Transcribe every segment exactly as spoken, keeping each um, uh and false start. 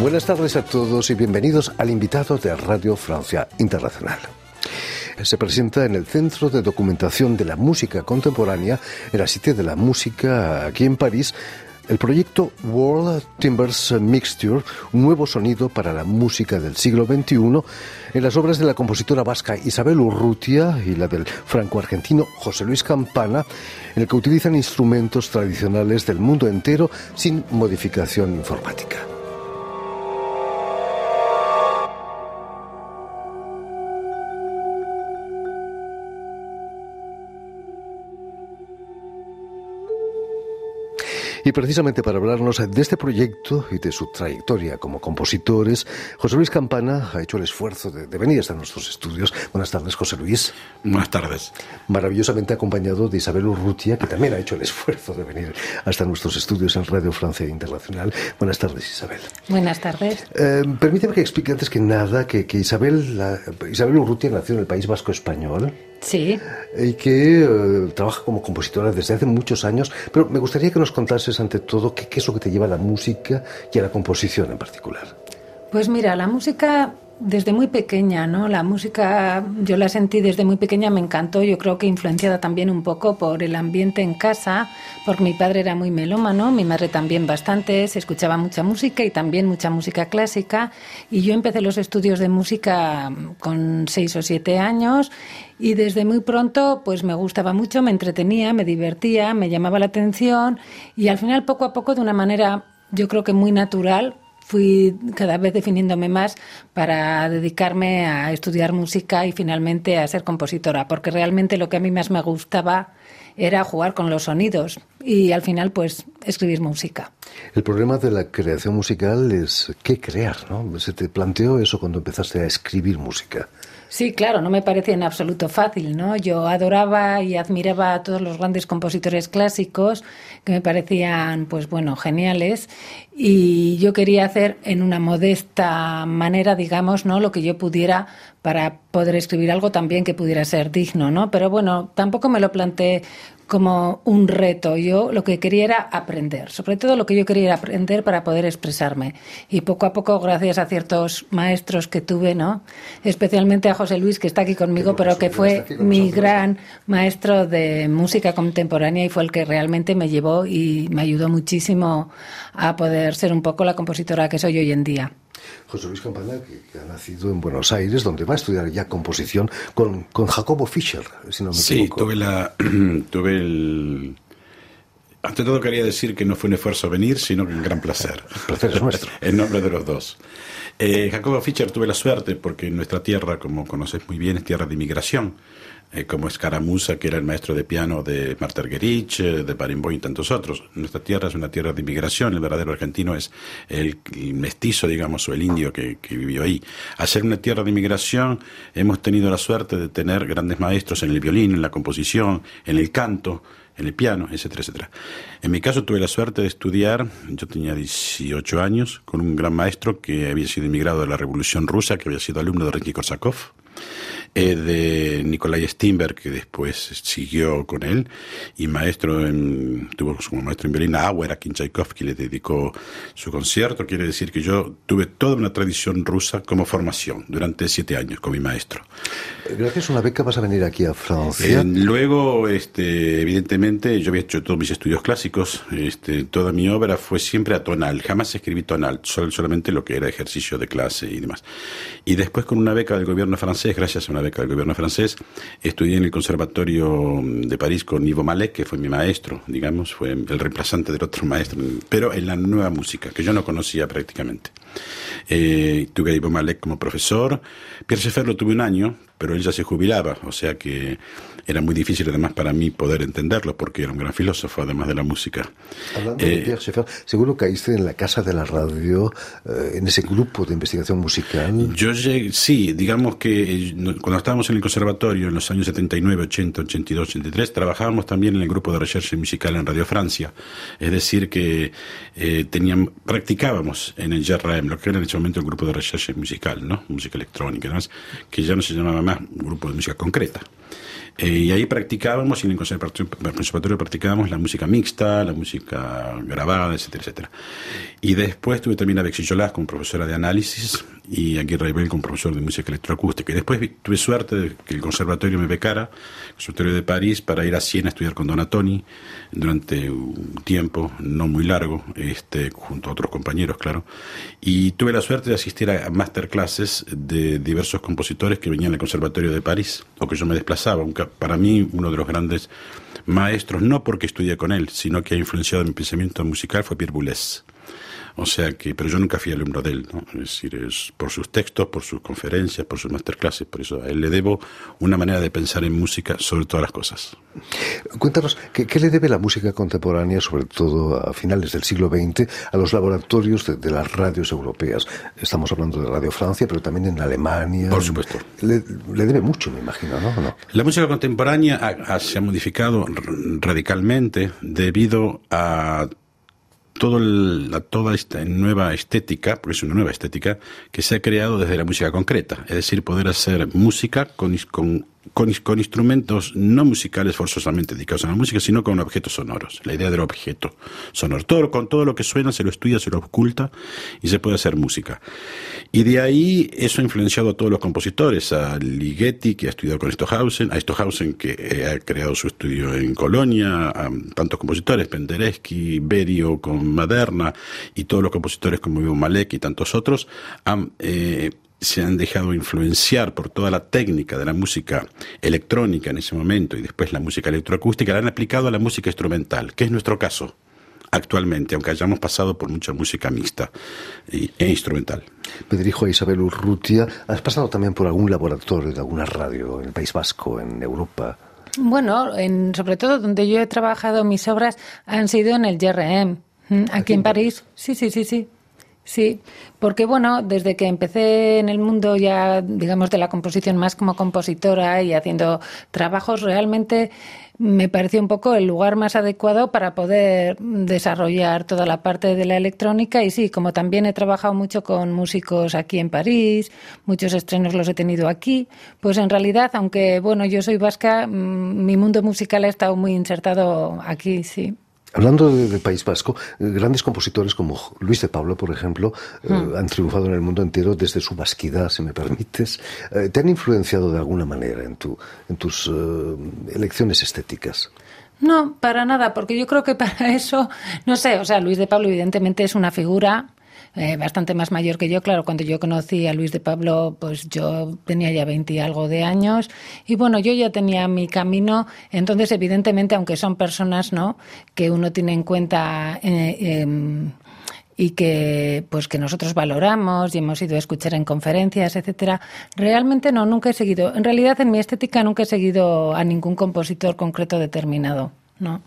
Buenas tardes a todos y bienvenidos al invitado de Radio Francia Internacional. Se presenta en el Centro de Documentación de la Música Contemporánea, en la Cité de la Música, aquí en París, el proyecto World Timbres Mixture, un nuevo sonido para la música del siglo veintiuno, en las obras de la compositora vasca Isabel Urrutia y la del franco-argentino José Luis Campana, en el que utilizan instrumentos tradicionales del mundo entero sin modificación informática. Y precisamente para hablarnos de este proyecto y de su trayectoria como compositores, José Luis Campana ha hecho el esfuerzo de, de venir hasta nuestros estudios. Buenas tardes, José Luis. Buenas tardes. Maravillosamente acompañado de Isabel Urrutia, que también ha hecho el esfuerzo de venir hasta nuestros estudios en Radio Francia Internacional. Buenas tardes, Isabel. Buenas tardes. Eh, permíteme que explique antes que nada que, que Isabel, la, Isabel Urrutia nació en el País Vasco español. Sí. Y que eh, trabaja como compositora desde hace muchos años, pero me gustaría que nos contases ante todo qué, qué es lo que te lleva a la música y a la composición en particular. Pues mira, la música desde muy pequeña, ¿no? La música yo la sentí desde muy pequeña, me encantó, yo creo que influenciada también un poco por el ambiente en casa, porque mi padre era muy melómano, mi madre también bastante, se escuchaba mucha música y también mucha música clásica, y yo empecé los estudios de música con seis o siete años y desde muy pronto pues me gustaba mucho, me entretenía, me divertía, me llamaba la atención y al final poco a poco de una manera yo creo que muy natural fui cada vez definiéndome más para dedicarme a estudiar música y finalmente a ser compositora, porque realmente lo que a mí más me gustaba era jugar con los sonidos y al final pues escribir música. El problema de la creación musical es qué crear, ¿no? ¿Se te planteó eso cuando empezaste a escribir música? Sí, claro, no me parecía en absoluto fácil, ¿no? Yo adoraba y admiraba a todos los grandes compositores clásicos que me parecían, pues bueno, geniales, y yo quería hacer en una modesta manera, digamos, ¿no?, lo que yo pudiera para poder escribir algo también que pudiera ser digno, ¿no? Pero bueno, tampoco me lo planteé como un reto. Yo lo que quería era aprender, sobre todo lo que yo quería era aprender para poder expresarme. Y poco a poco, gracias a ciertos maestros que tuve, ¿no?, especialmente a José Luis, que está aquí conmigo, pero que fue mi gran maestro de música contemporánea y fue el que realmente me llevó y me ayudó muchísimo a poder ser un poco la compositora que soy hoy en día. José Luis Campana, que, que ha nacido en Buenos Aires, donde va a estudiar ya composición con, con Jacobo Fischer, si no me sí, equivoco. Sí, tuve la, tuve el... Ante todo quería decir que no fue un esfuerzo venir, sino que un gran placer. El placer es nuestro. En nombre de los dos. Eh, Jacobo Fischer tuve la suerte, porque nuestra tierra, como conoces muy bien, es tierra de inmigración. Eh, como Escaramuza, que era el maestro de piano de Martha Argerich, de Barenboim y tantos otros. Nuestra tierra es una tierra de inmigración, el verdadero argentino es el, el mestizo, digamos, o el indio que, que vivió ahí. Al ser una tierra de inmigración, hemos tenido la suerte de tener grandes maestros en el violín, en la composición, en el canto, en el piano, etcétera, etcétera. En mi caso tuve la suerte de estudiar, yo tenía dieciocho años, con un gran maestro que había sido inmigrado de la Revolución Rusa, que había sido alumno de Rimski-Korsakov, eh, de Nikolai Steinberg, que después siguió con él, y maestro en, tuvo como maestro en violín a Auer, a quien Tchaikovsky le dedicó su concierto. Quiere decir que yo tuve toda una tradición rusa como formación durante siete años con mi maestro. Gracias a una beca vas a venir aquí a Francia. Eh, luego, este, evidentemente, yo había hecho todos mis estudios clásicos, este, toda mi obra fue siempre atonal, jamás escribí tonal, sol, solamente lo que era ejercicio de clase y demás. Y después con una beca del gobierno francés, gracias a una beca del gobierno francés, estudié en el Conservatorio de París con Ivo Malek, que fue mi maestro, digamos, fue el reemplazante del otro maestro, pero en la nueva música, que yo no conocía prácticamente. Eh, tuve a Ivo Malek como profesor. Pierre Schaeffer lo tuve un año, pero él ya se jubilaba, o sea que era muy difícil además para mí poder entenderlo, porque era un gran filósofo, además de la música. Hablando eh, de Pierre Schaeffer, seguro caíste en la Casa de la Radio, eh, en ese grupo de investigación musical. Yo llegué, sí, digamos que cuando estábamos en el conservatorio en los años setenta y nueve, ochenta, ochenta y dos, ochenta y tres, trabajábamos también en el grupo de recherche musical en Radio Francia, es decir que eh, teníamos, practicábamos en el J R M, lo que era en ese momento el grupo de recherche musical, ¿no? Música electrónica y demás, que ya no se llamaba más un grupo de música concreta. Eh, y ahí practicábamos, y en el conservatorio, en el conservatorio practicábamos la música mixta, la música grabada, etcétera, etcétera. Y después tuve también a Bexy Jolás como profesora de análisis y a Guy Bell como profesor de música electroacústica. Y después tuve suerte de que el conservatorio me becara, el conservatorio de París, para ir a Siena a estudiar con Donatoni durante un tiempo no muy largo, este, junto a otros compañeros, claro. Y tuve la suerte de asistir a masterclasses de diversos compositores que venían del conservatorio de París, o que yo me desplazaba. Para mí, uno de los grandes maestros, no porque estudié con él, sino que ha influenciado mi pensamiento musical, fue Pierre Boulez. O sea que, pero yo nunca fui alumno de él, ¿no? Es decir, es por sus textos, por sus conferencias, por sus masterclasses, por eso a él le debo una manera de pensar en música sobre todas las cosas. Cuéntanos, ¿qué, qué le debe la música contemporánea, sobre todo a finales del siglo veinte, a los laboratorios de, de las radios europeas? Estamos hablando de Radio Francia, pero también en Alemania. Por supuesto. Le, le debe mucho, me imagino, ¿no? ¿no? La música contemporánea ha, ha, se ha modificado radicalmente debido a Todo el, la, toda esta nueva estética, porque es una nueva estética, que se ha creado desde la música concreta, es decir, poder hacer música con, con, con, con instrumentos no musicales forzosamente dedicados a la música, sino con objetos sonoros, la idea del objeto sonoro. Todo, con todo lo que suena se lo estudia, se lo oculta y se puede hacer música. Y de ahí eso ha influenciado a todos los compositores, a Ligeti, que ha estudiado con Stockhausen, a Stockhausen, que eh, ha creado su estudio en Colonia, a tantos compositores, Penderecki, Berio con Maderna, y todos los compositores como Ivo Malek y tantos otros, han, eh, se han dejado influenciar por toda la técnica de la música electrónica en ese momento, y después la música electroacústica, la han aplicado a la música instrumental, que es nuestro caso actualmente, aunque hayamos pasado por mucha música mixta e instrumental. Me dirijo a Isabel Urrutia. ¿Has pasado también por algún laboratorio de alguna radio en el País Vasco, en Europa? Bueno, en, sobre todo donde yo he trabajado, mis obras han sido en el G R M, aquí, aquí en París. Sí, sí, sí, sí. Sí, porque bueno, desde que empecé en el mundo ya, digamos, de la composición más como compositora y haciendo trabajos, realmente me pareció un poco el lugar más adecuado para poder desarrollar toda la parte de la electrónica. Y sí, como también he trabajado mucho con músicos aquí en París, muchos estrenos los he tenido aquí, pues en realidad, aunque bueno, yo soy vasca, mi mundo musical ha estado muy insertado aquí, sí. Hablando del de País Vasco, grandes compositores como Luis de Pablo, por ejemplo, mm. eh, han triunfado en el mundo entero desde su vasquidad, si me permites. Eh, ¿Te han influenciado de alguna manera en, tu, en tus eh, elecciones estéticas? No, para nada, porque yo creo que para eso, no sé, o sea, Luis de Pablo evidentemente es una figura Eh, bastante más mayor que yo. Claro, cuando yo conocí a Luis de Pablo, pues yo tenía ya veinte y algo de años, y bueno, yo ya tenía mi camino. Entonces, evidentemente, aunque son personas, ¿no?, que uno tiene en cuenta eh, eh, y que pues que nosotros valoramos y hemos ido a escuchar en conferencias, etcétera, realmente no, nunca he seguido, en realidad en mi estética nunca he seguido a ningún compositor concreto determinado, ¿no?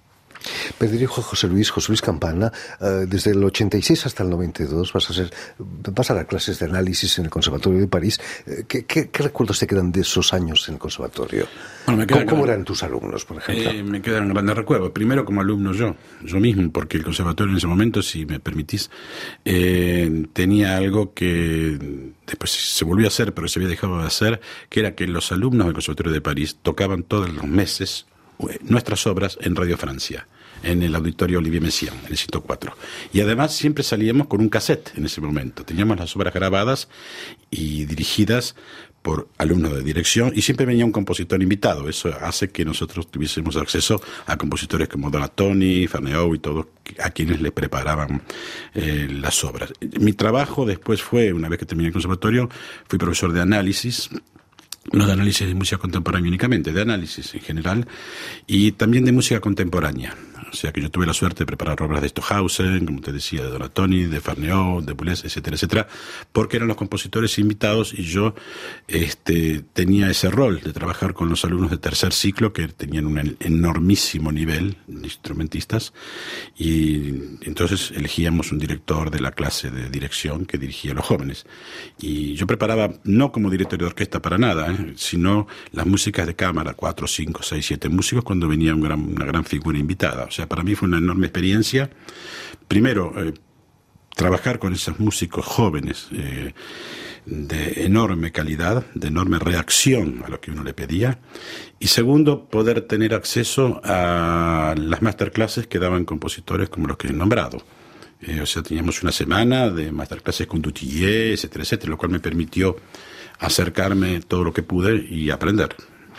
Me dirijo a José Luis, José Luis Campana. Uh, desde el ochenta y seis hasta el noventa y dos vas a ser, vas a dar clases de análisis en el Conservatorio de París. ¿Qué, qué, qué recuerdos te quedan de esos años en el conservatorio? Bueno, me ¿Cómo, ¿Cómo eran tus alumnos, por ejemplo? Eh, me quedan grandes recuerdos. Primero como alumno yo, yo mismo, porque el conservatorio en ese momento, si me permitís, eh, tenía algo que después se volvió a hacer, pero se había dejado de hacer, que era que los alumnos del Conservatorio de París tocaban todos los meses nuestras obras en Radio Francia, en el auditorio Olivier Messiaen, en el ciento cuatro. Y además siempre salíamos con un cassette en ese momento. Teníamos las obras grabadas y dirigidas por alumnos de dirección, y siempre venía un compositor invitado. Eso hace que nosotros tuviésemos acceso a compositores como Donatoni, Farneau y todos, a quienes le preparaban eh, las obras. Mi trabajo después fue, una vez que terminé el conservatorio, fui profesor de análisis, no de análisis de música contemporánea únicamente, de análisis en general, y también de música contemporánea. O sea que yo tuve la suerte de preparar obras de Stockhausen, como te decía, de Donatoni, de Farneau, de Boulez, etcétera, etcétera, porque eran los compositores invitados, y yo este, tenía ese rol de trabajar con los alumnos de tercer ciclo, que tenían un enormísimo nivel de instrumentistas, y entonces elegíamos un director de la clase de dirección que dirigía a los jóvenes. Y yo preparaba, no como director de orquesta para nada, ¿eh? sino las músicas de cámara, cuatro, cinco, seis, siete músicos, cuando venía un gran, una gran figura invitada. O sea, para mí fue una enorme experiencia. Primero, eh, trabajar con esos músicos jóvenes, eh, de enorme calidad, de enorme reacción a lo que uno le pedía. Y segundo, poder tener acceso a las masterclasses que daban compositores como los que he nombrado. Eh, o sea, teníamos una semana de masterclasses con Dutillé, etcétera, etcétera, lo cual me permitió acercarme todo lo que pude y aprender.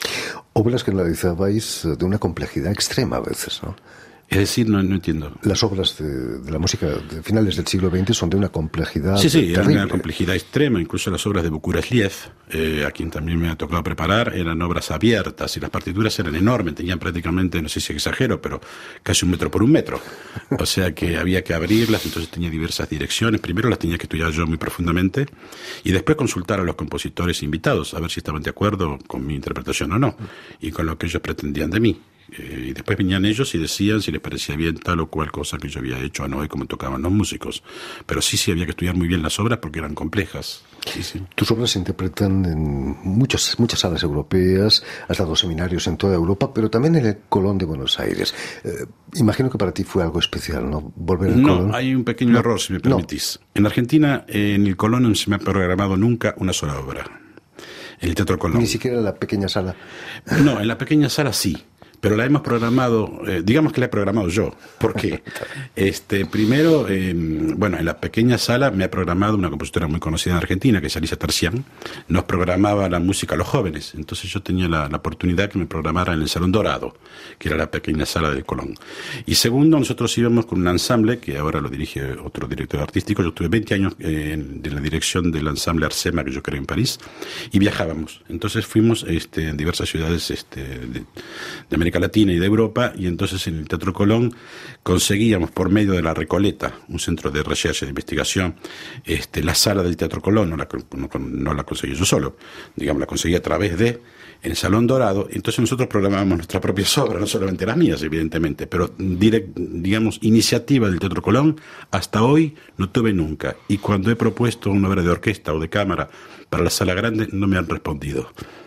Obras que analizabais de una complejidad extrema a veces, ¿no? Es decir, no, no entiendo. Las obras de, de la música de finales del siglo veinte son de una complejidad Sí, sí, terrible. eran una complejidad extrema. Incluso las obras de Bukurešljev, eh, a quien también me ha tocado preparar, eran obras abiertas y las partituras eran enormes. Tenían prácticamente, no sé si exagero, pero casi un metro por un metro. O sea que había que abrirlas, entonces tenía diversas direcciones. Primero las tenía que estudiar yo muy profundamente y después consultar a los compositores invitados, a ver si estaban de acuerdo con mi interpretación o no, y con lo que ellos pretendían de mí. Eh, y después venían ellos y decían si les parecía bien tal o cual cosa que yo había hecho, a no, y cómo tocaban los músicos. Pero sí, sí, había que estudiar muy bien las obras porque eran complejas. Sí, sí. Tus obras se interpretan en muchas, muchas salas europeas, has dado seminarios en toda Europa, pero también en el Colón de Buenos Aires. Eh, imagino que para ti fue algo especial, ¿no? Volver al no, Colón. No, hay un pequeño no, error, si me permitís. No. En Argentina, eh, en el Colón no se me ha programado nunca una sola obra. En el Teatro Colón. Ni siquiera en la pequeña sala. No, en la pequeña sala sí. Pero la hemos programado, eh, digamos que la he programado yo. ¿Por qué? Este, primero, eh, bueno, en la pequeña sala me ha programado una compositora muy conocida en Argentina, que es Alicia Tercián. Nos programaba la música a los jóvenes. Entonces yo tenía la, la oportunidad que me programara en el Salón Dorado, que era la pequeña sala del Colón. Y segundo, nosotros íbamos con un ensamble, que ahora lo dirige otro director artístico. Yo estuve veinte años eh, en, en la dirección del ensamble Arsema, que yo creé en París, y viajábamos. Entonces fuimos este, en diversas ciudades este, de, de América Latina y de Europa, y entonces en el Teatro Colón conseguíamos por medio de la Recoleta, un centro de research de investigación, este, la sala del Teatro Colón. No la, no, no la conseguí yo solo, digamos, la conseguí a través de en el Salón Dorado. Entonces nosotros programábamos nuestras propias obras, no solamente las mías, evidentemente, pero direct, digamos, iniciativa del Teatro Colón, hasta hoy no tuve nunca. Y cuando he propuesto una obra de orquesta o de cámara para la sala grande, no me han respondido.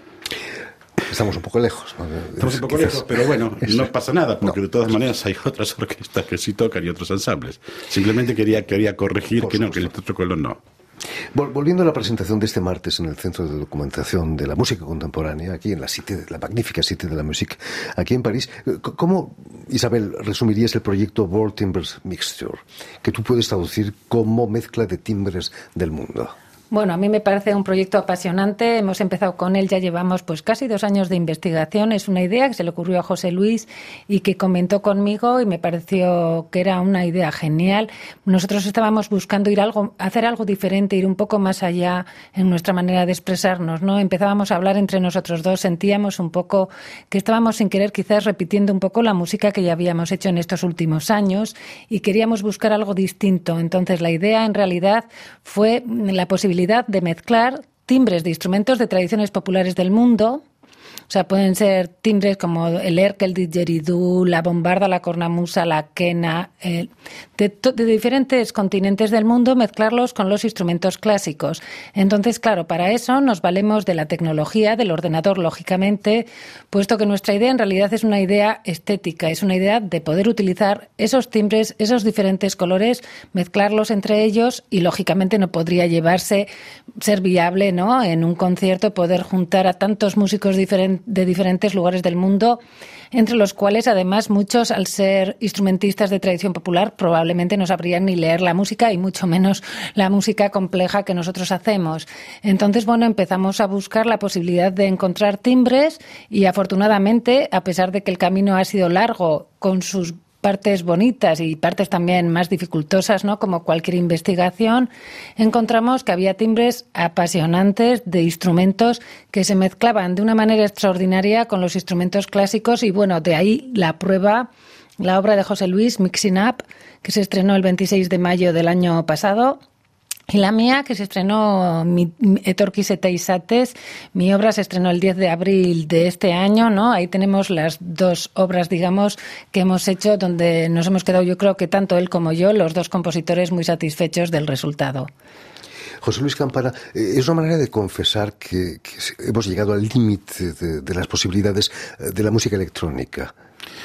Estamos un poco lejos, ¿no? Estamos un poco Quizás... lejos, pero bueno, no pasa nada, porque no. de todas maneras hay otras orquestas que sí tocan y otros ensambles. Simplemente quería, quería corregir Por que supuesto. no, que el Teatro Colón no. Volviendo a la presentación de este martes en el Centro de Documentación de la Música Contemporánea, aquí en la Cité, la magnífica Cité de la Musique, aquí en París, ¿cómo, Isabel, resumirías el proyecto World Timbres Mixture, que tú puedes traducir como mezcla de timbres del mundo? Bueno, a mí me parece un proyecto apasionante. Hemos empezado con él, ya llevamos pues casi dos años de investigación. Es una idea que se le ocurrió a José Luis y que comentó conmigo y me pareció que era una idea genial. Nosotros estábamos buscando ir algo, hacer algo diferente, ir un poco más allá en nuestra manera de expresarnos, ¿no? Empezábamos a hablar entre nosotros dos, sentíamos un poco que estábamos sin querer quizás repitiendo un poco la música que ya habíamos hecho en estos últimos años y queríamos buscar algo distinto. Entonces la idea en realidad fue la posibilidad de mezclar timbres de instrumentos de tradiciones populares del mundo. O sea, pueden ser timbres como el erke, el didgeridoo, la bombarda, la cornamusa, la quena, eh, de, to- de diferentes continentes del mundo, mezclarlos con los instrumentos clásicos. Entonces, claro, para eso nos valemos de la tecnología, del ordenador, lógicamente, puesto que nuestra idea en realidad es una idea estética, es una idea de poder utilizar esos timbres, esos diferentes colores, mezclarlos entre ellos y, lógicamente, no podría llevarse, ser viable, ¿no?, en un concierto, poder juntar a tantos músicos diferentes de diferentes lugares del mundo, entre los cuales además muchos, al ser instrumentistas de tradición popular, probablemente no sabrían ni leer la música y mucho menos la música compleja que nosotros hacemos. Entonces, bueno, empezamos a buscar la posibilidad de encontrar timbres y afortunadamente, a pesar de que el camino ha sido largo con sus partes bonitas y partes también más dificultosas, ¿no?, como cualquier investigación, encontramos que había timbres apasionantes de instrumentos que se mezclaban de una manera extraordinaria con los instrumentos clásicos y, bueno, de ahí la prueba, la obra de José Luis, Mixing Up, que se estrenó el veintiséis de mayo del año pasado. Y la mía, que se estrenó, mi, Etorkis eta izates, mi obra se estrenó el diez de abril de este año, ¿no? Ahí tenemos las dos obras, digamos, que hemos hecho, donde nos hemos quedado, yo creo que tanto él como yo, los dos compositores, muy satisfechos del resultado. José Luis Campana, es una manera de confesar que, que hemos llegado al límite de, de las posibilidades de la música electrónica.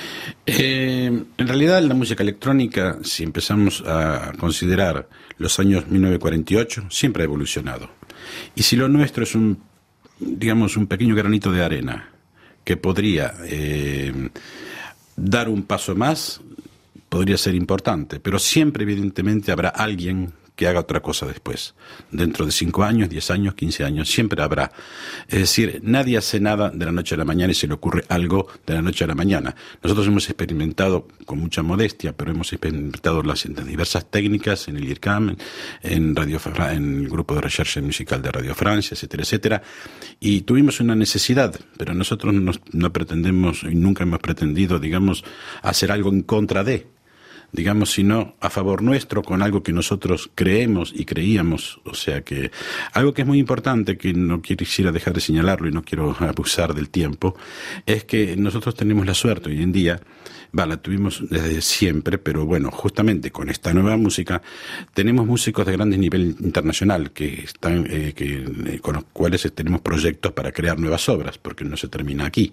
Eh, en realidad la música electrónica, si empezamos a considerar los años mil novecientos cuarenta y ocho, siempre ha evolucionado. Y si lo nuestro es un, digamos, un pequeño granito de arena que podría eh, dar un paso más, podría ser importante, pero siempre evidentemente habrá alguien que haga otra cosa después. Dentro de cinco años, diez años, quince años, siempre habrá. Es decir, nadie hace nada de la noche a la mañana y se le ocurre algo de la noche a la mañana. Nosotros hemos experimentado, con mucha modestia, pero hemos experimentado las diversas técnicas en el I R C A M, en, Radio, en el Grupo de Recherche Musical de Radio Francia, etcétera, etcétera, y tuvimos una necesidad, pero nosotros no, no pretendemos y nunca hemos pretendido, digamos, hacer algo en contra de, digamos, sino a favor nuestro, con algo que nosotros creemos y creíamos. O sea que algo que es muy importante, que no quisiera dejar de señalarlo y no quiero abusar del tiempo, es que nosotros tenemos la suerte hoy en día, va, la tuvimos desde siempre, pero bueno, justamente con esta nueva música tenemos músicos de grande nivel internacional que están, eh, que, eh, con los cuales tenemos proyectos para crear nuevas obras, porque no se termina aquí.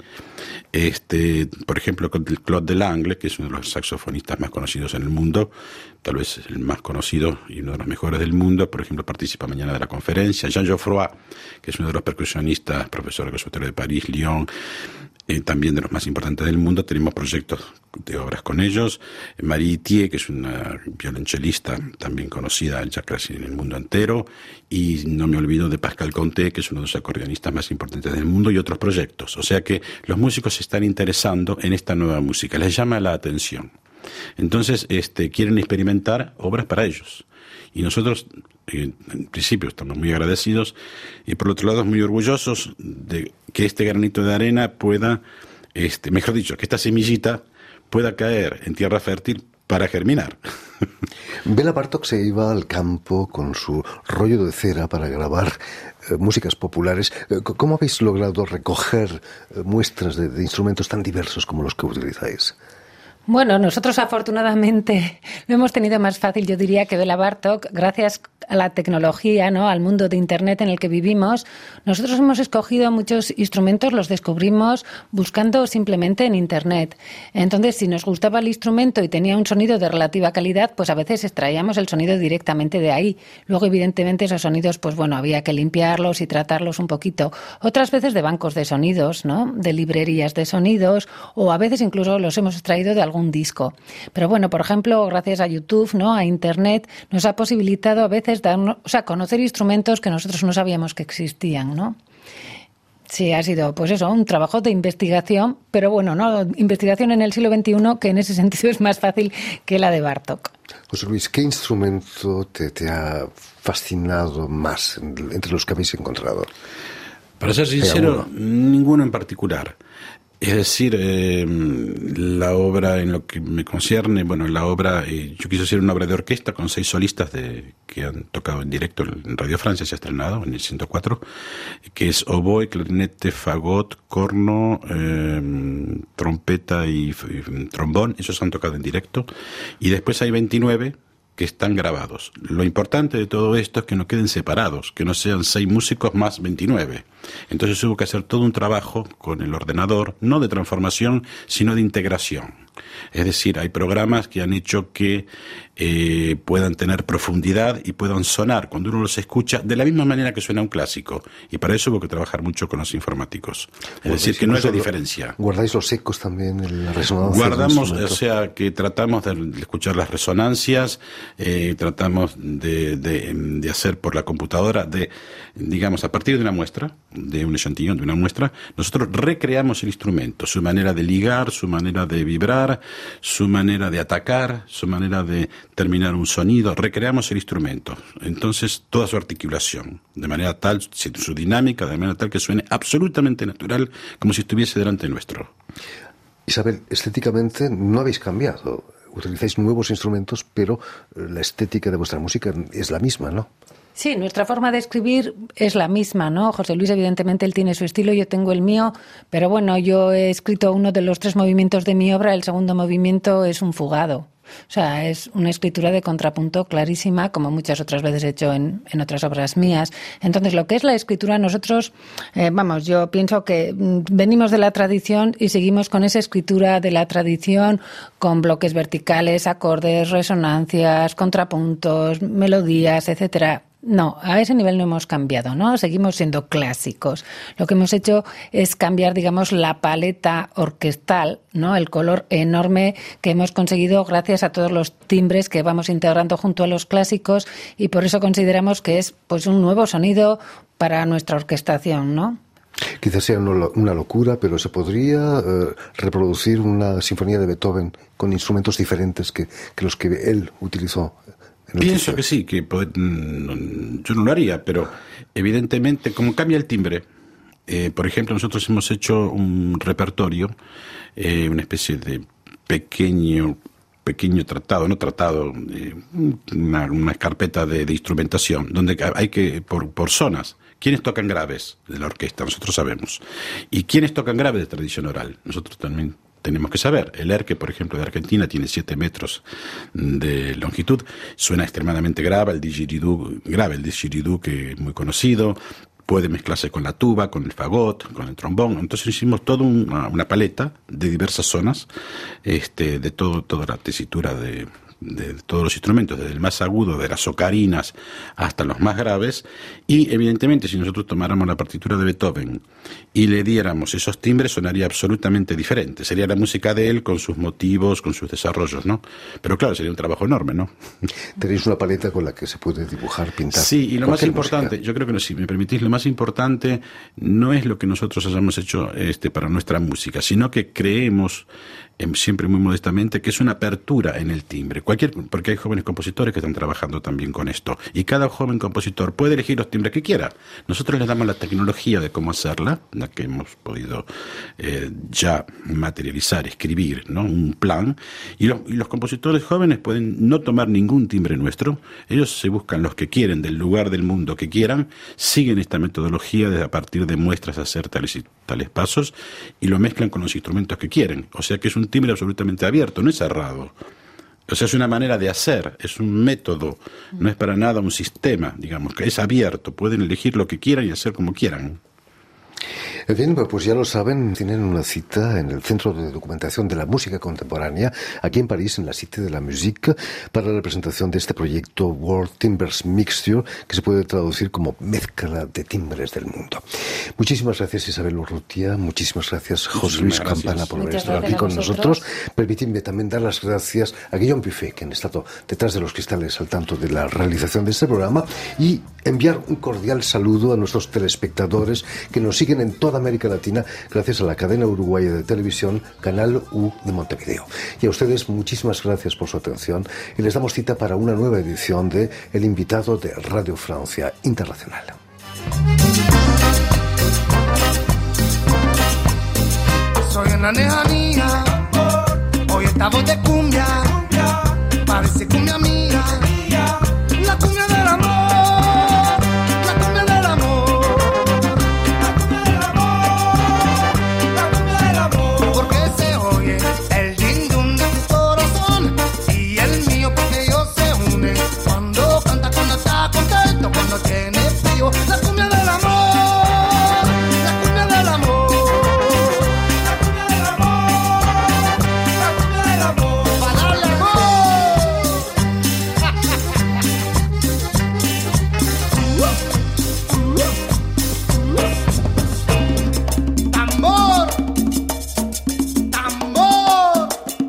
Este, por ejemplo, con el Claude Delangle, que es uno de los saxofonistas más conocidos en el mundo, tal vez el más conocido y uno de los mejores del mundo, por ejemplo, participa mañana de la conferencia. Jean Geoffroy, que es uno de los percusionistas, profesor del Conservatorio de París, Lyon, eh, también de los más importantes del mundo, tenemos proyectos de obras con ellos. Marie Thier, que es una violonchelista también conocida ya casi en el mundo entero, y no me olvido de Pascal Conté, que es uno de los acordeonistas más importantes del mundo, y otros proyectos. O sea que los músicos se están interesando en esta nueva música, les llama la atención. Entonces, este, quieren experimentar obras para ellos. Y nosotros, eh, en principio, estamos muy agradecidos y por otro lado muy orgullosos de que este granito de arena pueda, este, mejor dicho, que esta semillita pueda caer en tierra fértil para germinar. Bela Bartók se iba al campo con su rollo de cera para grabar eh, músicas populares. Eh, ¿Cómo habéis logrado recoger eh, muestras de, de instrumentos tan diversos como los que utilizáis? Bueno, nosotros afortunadamente lo hemos tenido más fácil, yo diría, que Bela Bartók, gracias a la tecnología, ¿no?, al mundo de Internet en el que vivimos. Nosotros hemos escogido muchos instrumentos, los descubrimos buscando simplemente en Internet. Entonces, si nos gustaba el instrumento y tenía un sonido de relativa calidad, pues a veces extraíamos el sonido directamente de ahí. Luego, evidentemente, esos sonidos, pues bueno, había que limpiarlos y tratarlos un poquito. Otras veces de bancos de sonidos, ¿no?, de librerías de sonidos, o a veces incluso los hemos extraído de algún disco. Pero bueno, por ejemplo, gracias a YouTube, ¿no?, a Internet, nos ha posibilitado a veces dar, o sea, conocer instrumentos que nosotros no sabíamos que existían, ¿no? Sí, ha sido, pues eso, un trabajo de investigación, pero bueno, no, investigación en el siglo veintiuno, que en ese sentido es más fácil que la de Bartók. José Luis, ¿qué instrumento te, te ha fascinado más entre los que habéis encontrado? Para ser sincero, ninguno en particular. Es decir, eh, la obra en lo que me concierne, bueno, la obra, eh, yo quise hacer una obra de orquesta con seis solistas de, que han tocado en directo en Radio Francia, se ha estrenado en el ciento cuatro, que es oboe, clarinete, fagot, corno, eh, trompeta y, y trombón, esos han tocado en directo, y después hay veintinueve que están grabados. Lo importante de todo esto es que no queden separados, que no sean seis músicos más veintinueve. Entonces hubo que hacer todo un trabajo con el ordenador, no de transformación, sino de integración. Es decir, hay programas que han hecho que eh, puedan tener profundidad y puedan sonar, cuando uno los escucha, de la misma manera que suena un clásico. Y para eso hubo que trabajar mucho con los informáticos. Es bueno, decir, que no es la diferencia. ¿Guardáis los ecos también en la resonancia? Guardamos, o sea, que tratamos de escuchar las resonancias, eh, tratamos de, de, de hacer por la computadora, de, digamos, a partir de una muestra, de un echantillón, de una muestra, nosotros recreamos el instrumento, su manera de ligar, su manera de vibrar, su manera de atacar, su manera de terminar un sonido, recreamos el instrumento. Entonces, toda su articulación, de manera tal, su dinámica, de manera tal que suene absolutamente natural, como si estuviese delante nuestro. Isabel, estéticamente no habéis cambiado. Utilizáis nuevos instrumentos, pero la estética de vuestra música es la misma, ¿no? Sí, nuestra forma de escribir es la misma, ¿no? José Luis, evidentemente, él tiene su estilo, yo tengo el mío, pero bueno, yo he escrito uno de los tres movimientos de mi obra, el segundo movimiento es un fugado. O sea, es una escritura de contrapunto clarísima, como muchas otras veces he hecho en, en otras obras mías. Entonces, lo que es la escritura, nosotros, eh, vamos, yo pienso que venimos de la tradición y seguimos con esa escritura de la tradición, con bloques verticales, acordes, resonancias, contrapuntos, melodías, etcétera. No, a ese nivel no hemos cambiado, ¿no? Seguimos siendo clásicos. Lo que hemos hecho es cambiar, digamos, la paleta orquestal, ¿no? El color enorme que hemos conseguido gracias a todos los timbres que vamos integrando junto a los clásicos, y por eso consideramos que es, pues, un nuevo sonido para nuestra orquestación, ¿no? Quizás sea una locura, pero ¿se podría eh, reproducir una sinfonía de Beethoven con instrumentos diferentes que, que los que él utilizó? Pienso que sí, que poder, yo no lo haría, pero evidentemente, como cambia el timbre, eh, por ejemplo, nosotros hemos hecho un repertorio, eh, una especie de pequeño pequeño tratado, no tratado, eh, una, una carpeta de, de instrumentación, donde hay que, por, por zonas, ¿quiénes tocan graves de la orquesta? Nosotros sabemos. ¿Y quiénes tocan graves de tradición oral? Nosotros también tenemos que saber. El erque, por ejemplo, de Argentina tiene siete metros de longitud, suena extremadamente grave, el didgeridoo, grave, el didgeridoo, que es muy conocido, puede mezclarse con la tuba, con el fagot, con el trombón. Entonces hicimos toda una, una paleta de diversas zonas, este, de todo, toda la tesitura de, de todos los instrumentos, desde el más agudo, de las ocarinas, hasta los más graves. Y evidentemente, si nosotros tomáramos la partitura de Beethoven y le diéramos esos timbres, sonaría absolutamente diferente. Sería la música de él con sus motivos, con sus desarrollos, ¿no? Pero claro, sería un trabajo enorme, ¿no? Tenéis una paleta con la que se puede dibujar, pintar. Sí, y lo más importante, música. Yo creo que, si me permitís, lo más importante no es lo que nosotros hayamos hecho este, para nuestra música, sino que creemos, eh, siempre muy modestamente, que es una apertura en el timbre. Cualquier, porque hay jóvenes compositores que están trabajando también con esto, y cada joven compositor puede elegir los timbres que quiera. Nosotros les damos la tecnología de cómo hacerla, la que hemos podido eh, ya materializar, escribir, ¿no? Un plan, y los, y los compositores jóvenes pueden no tomar ningún timbre nuestro. Ellos se buscan los que quieren, del lugar del mundo que quieran, siguen esta metodología de, a partir de muestras, hacer tales y tales pasos, y lo mezclan con los instrumentos que quieren. O sea que es un timbre absolutamente abierto, no es cerrado. O sea, es una manera de hacer, es un método, no es para nada un sistema, digamos, que es abierto, pueden elegir lo que quieran y hacer como quieran. Bien, pues ya lo saben, tienen una cita en el Centro de Documentación de la Música Contemporánea, aquí en París, en la Cité de la Musique, para la presentación de este proyecto World Timbres Mixture, que se puede traducir como mezcla de timbres del mundo. Muchísimas gracias, Isabel Urrutia, muchísimas gracias, José Luis gracias. Campana, por haber Muchas estado aquí con vosotros. nosotros. Permitidme también dar las gracias a Guillaume Buffet, que han estado detrás de los cristales al tanto de la realización de este programa, y enviar un cordial saludo a nuestros telespectadores que nos siguen en toda América Latina gracias a la cadena uruguaya de televisión Canal U de Montevideo. Y a ustedes muchísimas gracias por su atención, y les damos cita para una nueva edición de El Invitado de Radio Francia Internacional. Soy en la lejanía, hoy estamos de cumbia, parece cumbia mía, la cumbia del amor. Cuando tiene frío, la cumbia del amor, la cumbia del amor, la cumbia del amor, la cumbia del amor, para darle amor. Tambor, tambor.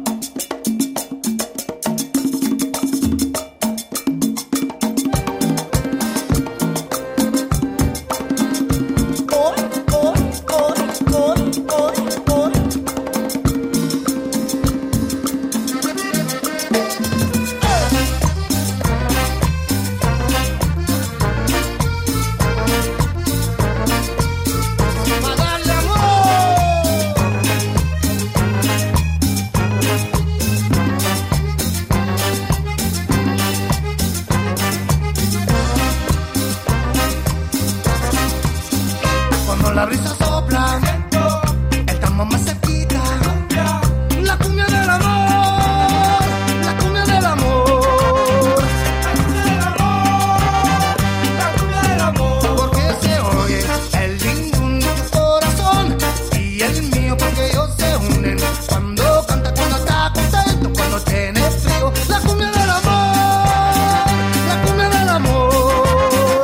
La brisa sopla, estamos más cerquita. La cumbia del amor, la cumbia del amor, la cumbia del amor, la cumbia del amor. Porque se oye el ding dong de tu corazón y el mío, porque ellos se unen. Cuando canta, cuando está contento, cuando tiene frío. La cumbia del amor, la cumbia del amor.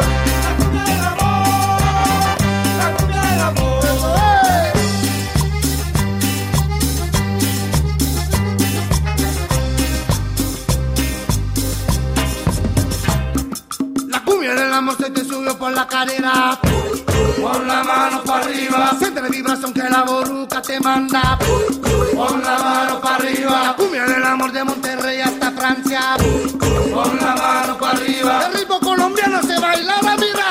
tabacalera. Pon la mano para arriba, siente la vibración que la boruca te manda. Pon la mano para arriba, la cumbia del amor de Monterrey hasta Francia. Pon la mano para arriba, el ritmo colombiano se baila la vida.